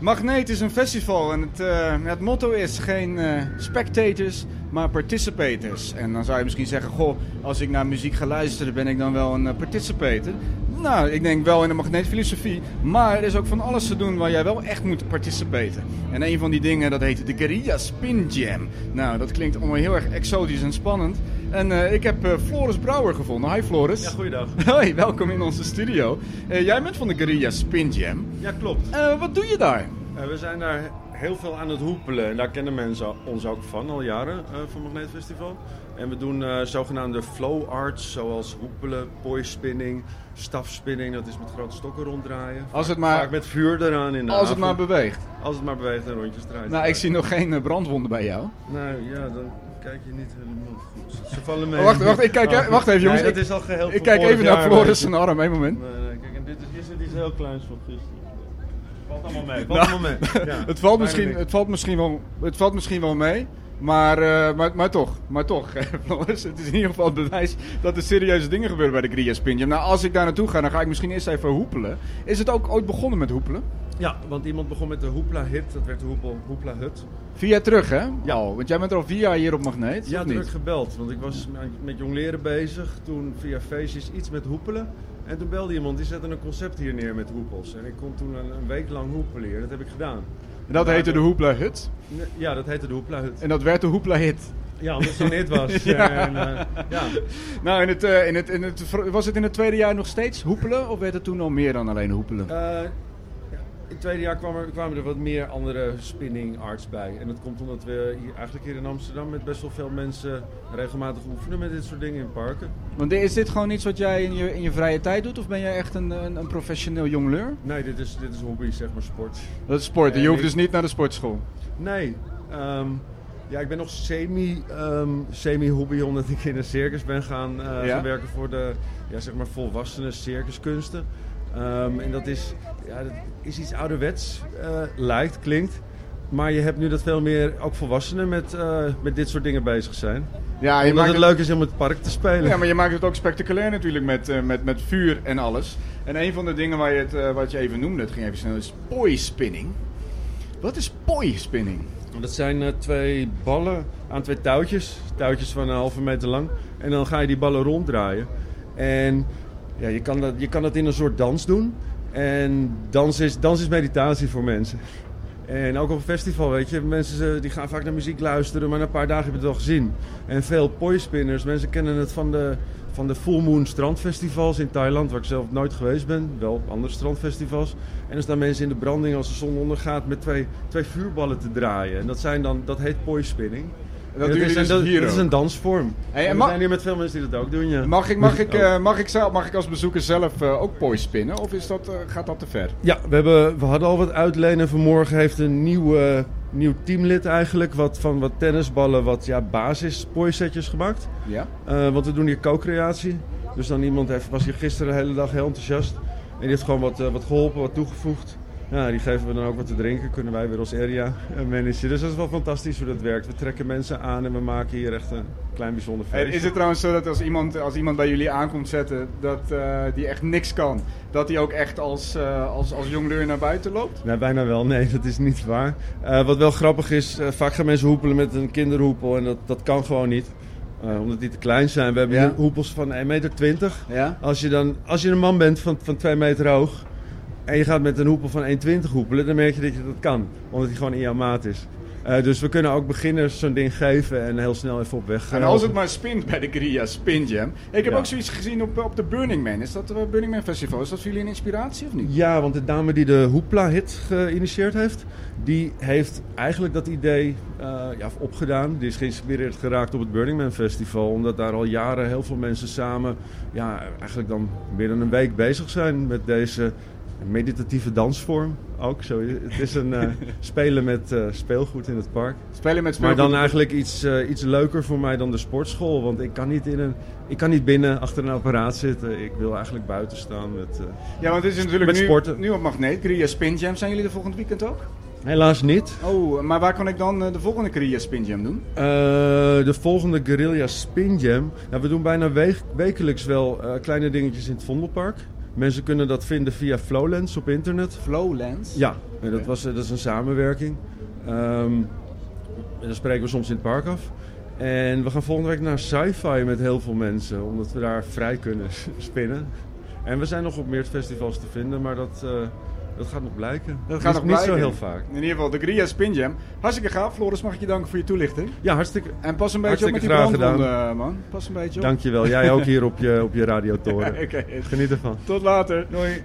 Magneet is een festival en het motto is geen spectators, maar participators. En dan zou je misschien zeggen, goh, als ik naar muziek ga luisteren, ben ik dan wel een participator? Nou, ik denk wel in de magneetfilosofie, maar er is ook van alles te doen waar jij wel echt moet participeren. En een van die dingen, dat heet de Guerrilla Spin Jam. Nou, dat klinkt allemaal heel erg exotisch en spannend. En ik heb Floris Brouwer gevonden. Hi Floris. Ja, goeiedag. Hoi, welkom in onze studio. Jij bent van de Guerrilla Spin Jam. Ja, klopt. Wat doe je daar? We zijn daar heel veel aan het hoepelen. En daar kennen mensen ons ook van, al jaren, van Magneetfestival. En we doen zogenaamde flow arts, zoals hoepelen, poise-spinning, stafspinning. Dat is met grote stokken ronddraaien. Vaak met vuur eraan in de Als het maar beweegt. Als het maar beweegt en rondjes draait. Nou, ik zie nog geen brandwonden bij jou. Nou ja, dan kijk je niet helemaal goed. Ze vallen mee. Wacht even jongens. Nee, dat is al geheel ik kijk even naar Floris zijn arm, één moment. Nee, kijk, en hier zit iets heel kleins van gisteren. Valt allemaal mee. Ja, het valt misschien wel mee. Maar toch. Het is in ieder geval het bewijs dat er serieuze dingen gebeuren bij de Guerrilla Spin Jam. Nou, als ik daar naartoe ga, dan ga ik misschien eerst even hoepelen. Is het ook ooit begonnen met hoepelen? Ja, want iemand begon met de Hoepla-hit. Dat werd de Hoepla-hut. 4 jaar terug, hè? Ja. Oh, want jij bent er al 4 jaar hier op Magneet. Ja, toen heb ik gebeld. Want ik was met jongleren bezig. Toen via feestjes iets met hoepelen. En toen belde iemand, die zette een concept hier neer met hoepels. En ik kon toen een week lang hoepelen hier. Dat heb ik gedaan. En dat heette de Hoepla-hut? Ja, dat heette de Hoepla-hut. En dat werd de Hoepla-hit? Ja, omdat het zo'n hit was. Ja. Ja. Nou, was het in het tweede jaar nog steeds hoepelen? Of werd het toen al meer dan alleen hoepelen? In het tweede jaar kwamen er wat meer andere spinning arts bij. En dat komt omdat we hier in Amsterdam met best wel veel mensen regelmatig oefenen met dit soort dingen in parken. Want is dit gewoon iets wat jij in je vrije tijd doet? Of ben jij echt een professioneel jongleur? Nee, dit is hobby, zeg maar sport. Dat is sport. Je hoeft dus niet naar de sportschool? Nee. Ja, ik ben nog semi-hobby omdat ik in een circus ben gaan werken voor de zeg maar volwassenen circuskunsten. En dat is iets ouderwets, klinkt. Maar je hebt nu dat veel meer ook volwassenen met dit soort dingen bezig zijn. Ja, omdat het leuk is om het park te spelen. Ja, maar je maakt het ook spectaculair natuurlijk met vuur en alles. En een van de dingen wat je even noemde, het ging even snel, is poi-spinning. Wat is poi-spinning? Dat zijn 2 ballen aan 2 touwtjes. Touwtjes van 1,5 meter lang. En dan ga je die ballen ronddraaien. En ja, je kan dat in een soort dans doen. En dans is meditatie voor mensen. En ook op een festival, weet je, mensen die gaan vaak naar muziek luisteren, maar na een paar dagen heb je het al gezien. En veel poi-spinners, mensen kennen het van de Full Moon strandfestivals in Thailand, waar ik zelf nooit geweest ben, wel andere strandfestivals. En dan staan mensen in de branding als de zon ondergaat met twee vuurballen te draaien. En dat heet poi-spinning. Dat is een dansvorm. Hey, en we zijn hier met veel mensen die dat ook doen, ja. Mag ik als bezoeker zelf ook poi spinnen? Of gaat dat te ver? Ja, we hadden al wat uitlenen. Vanmorgen heeft een nieuw teamlid eigenlijk van wat tennisballen, basis poi-setjes gemaakt. Ja. Want we doen hier co-creatie. Dus dan iemand was hier gisteren de hele dag heel enthousiast. En die heeft gewoon wat geholpen, wat toegevoegd. Ja, die geven we dan ook wat te drinken. Kunnen wij weer als area managen. Dus dat is wel fantastisch hoe dat werkt. We trekken mensen aan en we maken hier echt een klein bijzonder feest. Is het trouwens zo dat als iemand bij jullie aankomt zetten, dat die echt niks kan, dat hij ook echt als jongleur naar buiten loopt? Nou, bijna wel. Nee, dat is niet waar. Wat wel grappig is, vaak gaan mensen hoepelen met een kinderhoepel en dat kan gewoon niet. Omdat die te klein zijn. We hebben hier hoepels van 1,20 meter. Ja? Als je een man bent van 2 meter hoog en je gaat met een hoepel van 1,20 hoepelen, dan merk je dat je dat kan. Omdat hij gewoon in jouw maat is. Dus we kunnen ook beginners zo'n ding geven en heel snel even op weg. En als het maar spint bij de Guerrilla Spin Jam. Ik heb ook zoiets gezien op de Burning Man. Is dat het Burning Man Festival? Is dat voor jullie een inspiratie of niet? Ja, want de dame die de Hoepla-hit geïnitieerd heeft, die heeft eigenlijk dat idee opgedaan. Die is geïnspireerd geraakt op het Burning Man Festival. Omdat daar al jaren heel veel mensen samen eigenlijk dan meer dan een week bezig zijn met deze meditatieve dansvorm ook. Zo, het is een spelen met speelgoed in het park. Spelen met speelgoed. Maar dan eigenlijk iets leuker voor mij dan de sportschool. Want ik kan niet binnen achter een apparaat zitten. Ik wil eigenlijk buiten staan met ja, want het is natuurlijk nu op Magneet. Guerrilla Spin Jam. Zijn jullie de volgende weekend ook? Helaas niet. Oh, maar waar kan ik dan de volgende Guerrilla Spin Jam doen? De volgende Guerrilla Spin Jam. Nou, we doen bijna wekelijks wel kleine dingetjes in het Vondelpark. Mensen kunnen dat vinden via Flowlands op internet. Flowlands? Ja, en dat is een samenwerking. En dan spreken we soms in het park af. En we gaan volgende week naar Sci-Fi met heel veel mensen, omdat we daar vrij kunnen spinnen. En we zijn nog op meer festivals te vinden, maar dat gaat nog blijken. Dat gaat nog niet blijken. Zo heel vaak. In ieder geval, de Gria Spin Jam. Hartstikke gaaf. Floris, mag ik je danken voor je toelichting. Ja, hartstikke. En pas een beetje op met die graag brandwonden, man. Pas een beetje op. Dankjewel. Jij ook hier op je radiotoren. Okay. Geniet ervan. Tot later. Doei.